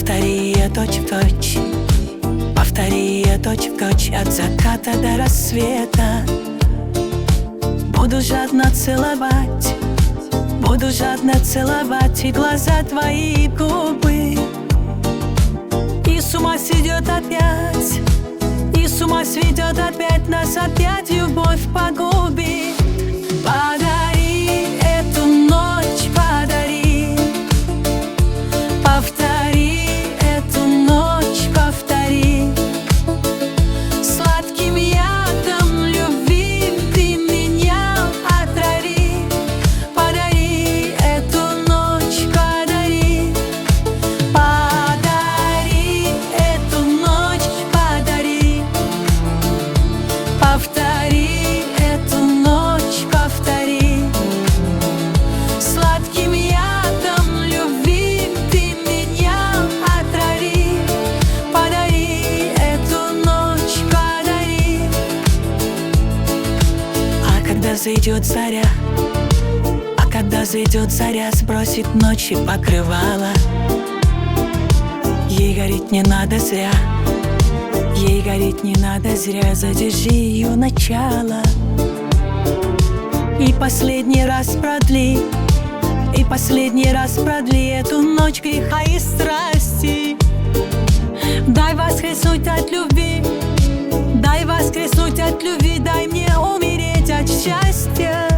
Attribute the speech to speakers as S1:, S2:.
S1: Повтори ее точь в точь, повтори ее точь в точь, от заката до рассвета. Буду жадно целовать, буду жадно целовать и глаза твои, и губы. И с ума сведет опять, и с ума сведет опять, нас опять любовь погубит. Подари эту ночь, подари, повтори эту ночь, повтори. Сладким ядом любви ты меня отрави. Подари эту ночь, подари, подари эту ночь, подари, повтори эту ночь, повтори. Сладким ядом любви ты меня отрави. Подари эту ночь, подари. А когда зайдет заря, а когда зайдет заря, сбросит ночи покрывало. Ей гореть не надо зря, ей гореть не надо зря, задержи ее начало. И последний раз продли, и последний раз продли эту ночь греха и страсти. Дай воскреснуть от любви, дай воскреснуть от любви, дай мне умереть от счастья.